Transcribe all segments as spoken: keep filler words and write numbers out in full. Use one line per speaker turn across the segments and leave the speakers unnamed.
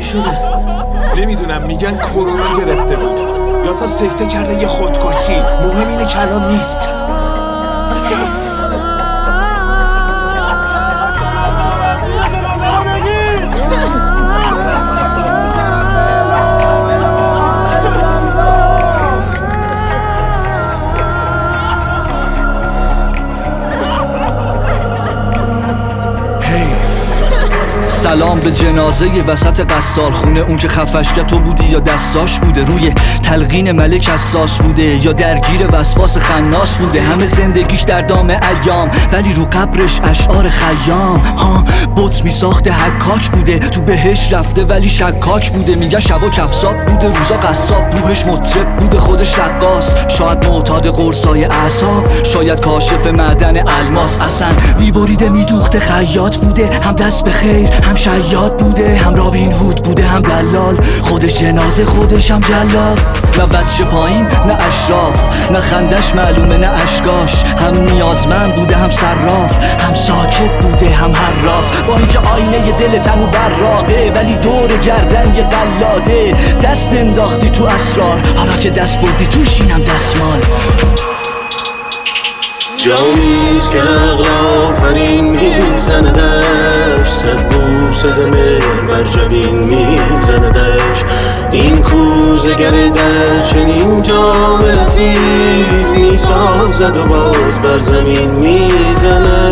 شده؟ نمیدونم، میگن کرونا گرفته بود یا اصلا سکته کرده یه خودکشی. مهم اینه که الان نیست.
سلام به جنازه وسط قصال خونه، اون که خفش که تو بودی یا دستاش بوده، روی تلقین ملک حساس بوده یا درگیر وسواس خناس بوده. همه زندگیش در دام ایام ولی رو قبرش اشعار خیام. ها بوت می ساخته حکاک بوده، تو بهش رفته ولی شکاک بوده. میگن شبا کفسات بوده روزا قصاب، روحش مطرب بوده خودش رقاص. شاید معتاد قرصای اعصاب، شاید کاشف معدن الماس. اصلا میبریده میدوخته خیاط بوده، هم دست به خیر هم شیاد بوده، هم رابین هود بوده هم دلال. خودش جنازه خودش هم جلاد. نه بچه پایین نه اشراف، نه خندش معلومه نه اشکاش. هم نیازمند بوده هم صراف، هم ساکت بوده هم حراف. با اینکه آینه دل تنو براقه ولی دور گردن یه قلاده. دست انداختی تو اسرار، حالا که دست بردی تو شینم دستمال.
جامیز که عقل آفرین میزندش، صد بوسه زمر بر جبین میزندش. این کوزه گر در چنین جام لطیف میسازد و باز بر زمین میزند.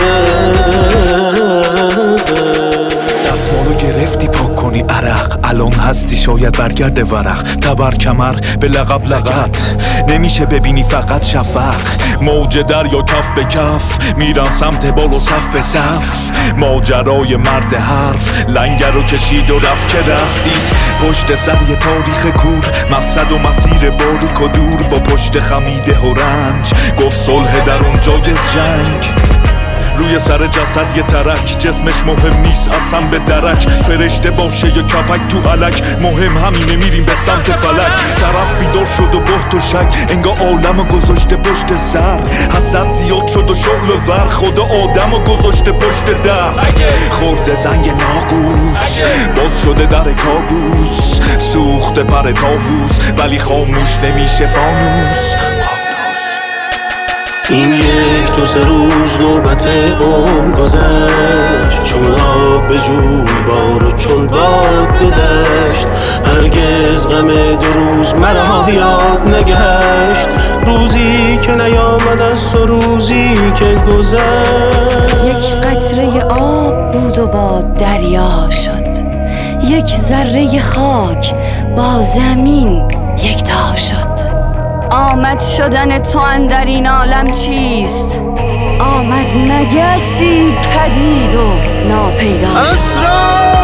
دستمالو گرفتی پاک کنی عرق، الان هستی شاید برگرده ورق. تبر کمر به لقب لقت، نمیشه ببینی فقط شفق. موج دریا کف به کف میرن سمت بال و صف به صف. ماجرای مرد حرف لنگر رو کشید و رفت که رفتید. پشت سر یه تاریخ کور، مقصد و مسیر باریک و دور. با پشت خمیده و رنج گفت صلح در اون جای جنگ. روی سر جسد یه ترک، جسمش مهم نیست اصلا به درک. فرشته باشه یا کپک تو علک، مهم همینه میریم به سمت فلک. طرف بیدار شد و بهت و شک، انگار عالمو گذاشته پشت سر. حسد زیاد شد و شغل و ور، خدا آدمو گذاشته پشت در. خورده زنگ ناقوس، باز شده در کابوس. سوخته پر تافوس ولی خاموش نمیشه فانوس.
این یک دو سه روز نوبت عمر گذشت، چون آب به جوی بار و چون باد به دشت. هرگز غم دو روز مرا یاد نگشت، روزی که نیامد است و روزی که گذشت.
یک قطره آب بود و با دریا شد، یک ذره خاک با زمین یکتا شد. آمد شدن تو اندر این عالم چیست؟ آمد مگسی پدید و ناپیدا شد.